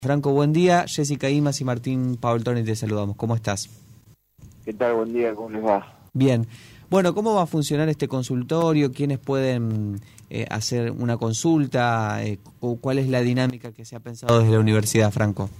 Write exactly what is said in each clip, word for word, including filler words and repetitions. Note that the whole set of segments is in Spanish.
Franco, buen día. Jessica Imas y Martín Paoltoni te saludamos. ¿Cómo estás? ¿Qué tal? Buen día, ¿cómo les va? Bien. Bueno, ¿cómo va a funcionar este consultorio? ¿Quiénes pueden eh, hacer una consulta? Eh, ¿Cuál es la dinámica que se ha pensado desde la universidad, Franco?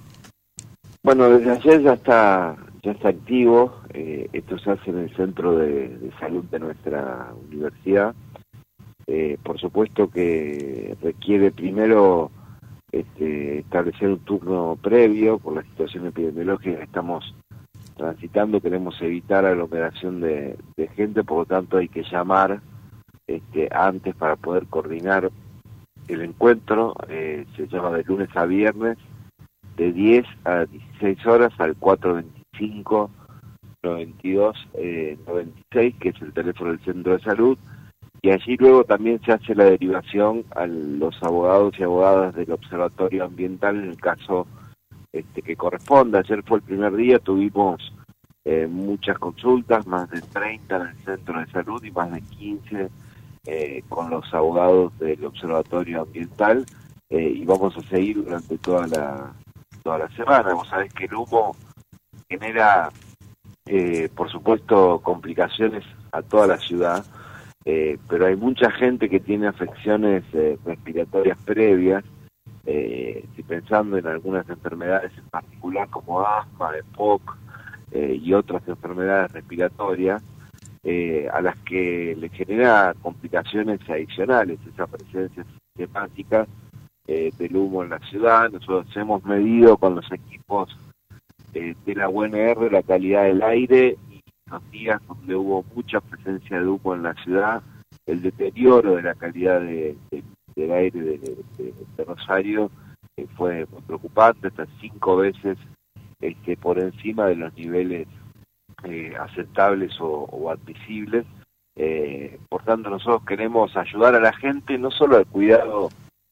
Bueno, desde ayer ya está ya está activo. Eh, esto se hace en el centro de, de salud de nuestra universidad. Eh, por supuesto que requiere primero este, establecer un turno previo por la situación epidemiológica que estamos transitando. Queremos evitar aglomeración de, de gente, por lo tanto hay que llamar este, antes para poder coordinar el encuentro. Eh, se llama de lunes a viernes de diez a dieciséis horas al cuatro veinticinco noventa y dos noventa y seis, que es el teléfono del centro de salud, y allí luego también se hace la derivación a los abogados y abogadas del observatorio ambiental en el caso este, que corresponda. Ayer fue el primer día, tuvimos eh, muchas consultas, más de treinta en el centro de salud y más de quince eh, con los abogados del observatorio ambiental, eh, y vamos a seguir durante toda la toda la semana. Vos sabés que el humo genera, eh, por supuesto, complicaciones a toda la ciudad, eh, pero hay mucha gente que tiene afecciones eh, respiratorias previas, eh, estoy pensando en algunas enfermedades en particular como asma, E P O C eh, y otras enfermedades respiratorias, eh, a las que le genera complicaciones adicionales esa presencia sistemática Eh, del humo en la ciudad. Nosotros hemos medido con los equipos eh, de la U N R la calidad del aire, y los días donde hubo mucha presencia de humo en la ciudad, el deterioro de la calidad de, de, del aire de, de, de Rosario eh, fue muy preocupante, hasta cinco veces este, por encima de los niveles eh, aceptables o, o admisibles. Eh, por tanto, nosotros queremos ayudar a la gente no solo al cuidado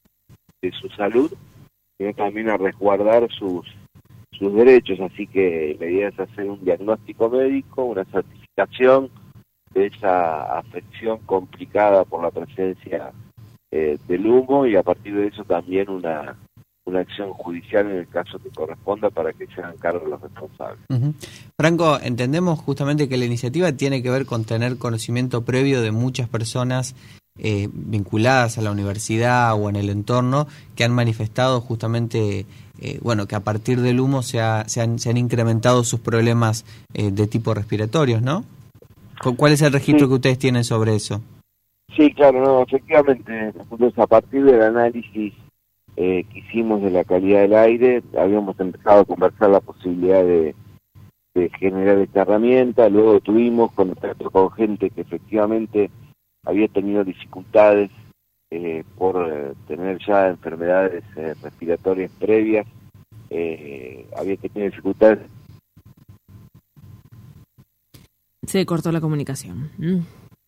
de su salud, sino también a resguardar sus sus derechos. Así que la idea es hacer un diagnóstico médico, una certificación de esa afección complicada por la presencia eh, del humo, y a partir de eso también una una acción judicial en el caso que corresponda para que se hagan cargo los responsables. Uh-huh. Franco, entendemos justamente que la iniciativa tiene que ver con tener conocimiento previo de muchas personas Eh, vinculadas a la universidad o en el entorno, que han manifestado justamente eh, bueno, que a partir del humo se, ha, se, han, se han incrementado sus problemas eh, de tipo respiratorios, ¿no? ¿Cuál es el registro sí. que ustedes tienen sobre eso? Sí, claro, no, efectivamente, nosotros a partir del análisis eh, que hicimos de la calidad del aire, habíamos empezado a conversar la posibilidad de, de generar esta herramienta. Luego tuvimos contacto con gente que efectivamente había tenido dificultades eh, por eh, tener ya enfermedades eh, respiratorias previas, eh, había tenido dificultades. Se cortó la comunicación. Mm.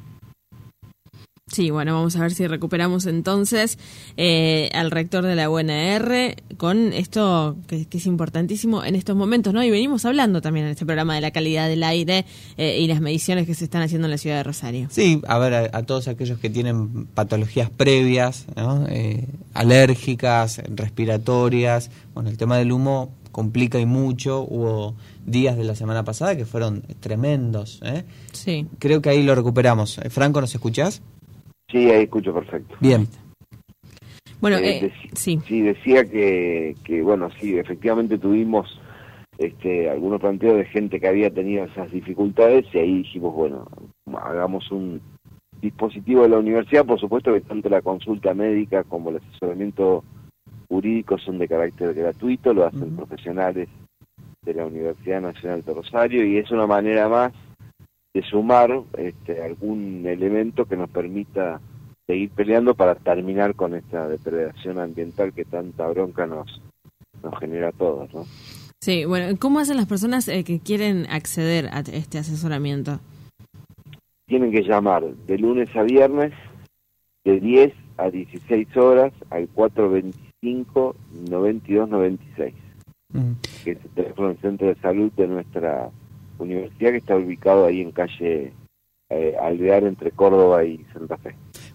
Sí, bueno, vamos a ver si recuperamos entonces eh, al rector de la U N R con esto que, que es importantísimo en estos momentos, ¿no? Y venimos hablando también en este programa de la calidad del aire eh, y las mediciones que se están haciendo en la ciudad de Rosario. Sí, a ver, a, a todos aquellos que tienen patologías previas, ¿no? eh, alérgicas, respiratorias. Bueno, el tema del humo complica y mucho. Hubo días de la semana pasada que fueron tremendos, ¿eh? Sí. Creo que ahí lo recuperamos. Franco, ¿nos escuchás? Sí, ahí escucho perfecto. Bien. Bueno, eh, eh, dec- sí. Sí, decía que, que, bueno, sí, efectivamente tuvimos este, algunos planteos de gente que había tenido esas dificultades, y ahí dijimos, bueno, hagamos un dispositivo de la universidad. Por supuesto que tanto la consulta médica como el asesoramiento jurídico son de carácter gratuito, lo hacen uh-huh. profesionales de la Universidad Nacional de Rosario, y es una manera más de sumar este, algún elemento que nos permita seguir peleando para terminar con esta depredación ambiental que tanta bronca nos, nos genera a todos, ¿no? Sí, bueno, ¿cómo hacen las personas eh, que quieren acceder a este asesoramiento? Tienen que llamar de lunes a viernes de diez a dieciséis horas al cuatro veinticinco noventa y dos noventa y seis, uh-huh. que es el teléfono del centro de salud de nuestra universidad, que está ubicado ahí en calle eh, Alvear, entre Córdoba y Santa Fe.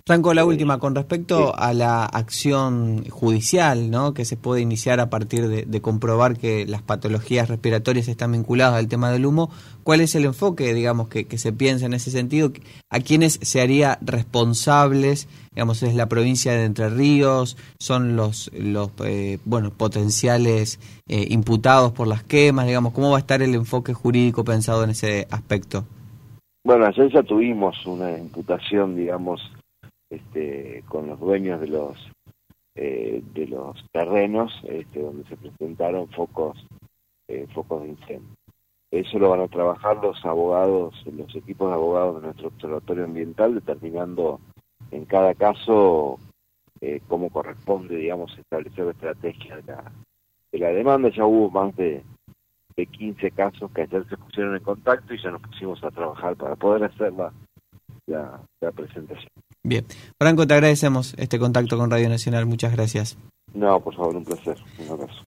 Franco, la última, con respecto sí. a la acción judicial, ¿no?, que se puede iniciar a partir de, de comprobar que las patologías respiratorias están vinculadas al tema del humo, ¿cuál es el enfoque, digamos, que, que se piensa en ese sentido? ¿A quiénes se haría responsables? Digamos, ¿es la provincia de Entre Ríos? ¿Son los, los eh, bueno, potenciales eh, imputados por las quemas? Digamos, ¿cómo va a estar el enfoque jurídico pensado en ese aspecto? Bueno, ayer ya tuvimos una imputación, digamos, Este, con los dueños de los eh, de los terrenos, este, donde se presentaron focos eh, focos de incendio. Eso lo van a trabajar los abogados, los equipos de abogados de nuestro observatorio ambiental, determinando en cada caso eh, cómo corresponde, digamos, establecer la estrategia de la, de la demanda. Ya hubo más de, de quince casos que ayer se pusieron en contacto y ya nos pusimos a trabajar para poder hacer la, la, la presentación. Bien. Franco, te agradecemos este contacto con Radio Nacional. Muchas gracias. No, por favor, un placer. Un abrazo.